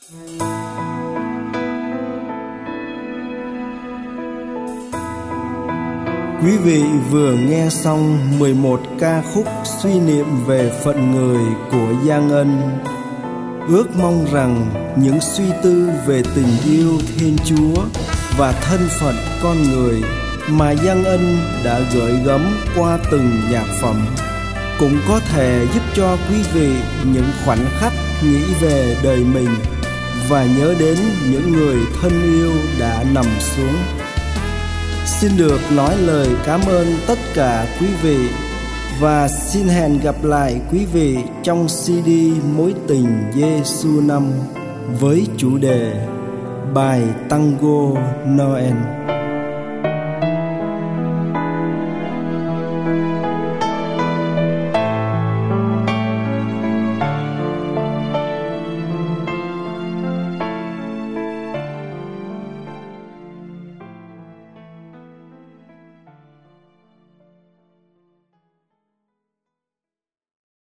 Quý vị vừa nghe xong 11 ca khúc suy niệm về phận người của Giang Ân. Ước mong rằng những suy tư về tình yêu Thiên Chúa và thân phận con người mà Giang Ân đã gửi gắm qua từng nhạc phẩm cũng có thể giúp cho quý vị những khoảnh khắc nghĩ về đời mình và nhớ đến những người thân yêu đã nằm xuống. Xin được nói lời cảm ơn tất cả quý vị và xin hẹn gặp lại quý vị trong CD Mối tình Giê-xu 5 với chủ đề bài Tango Noel.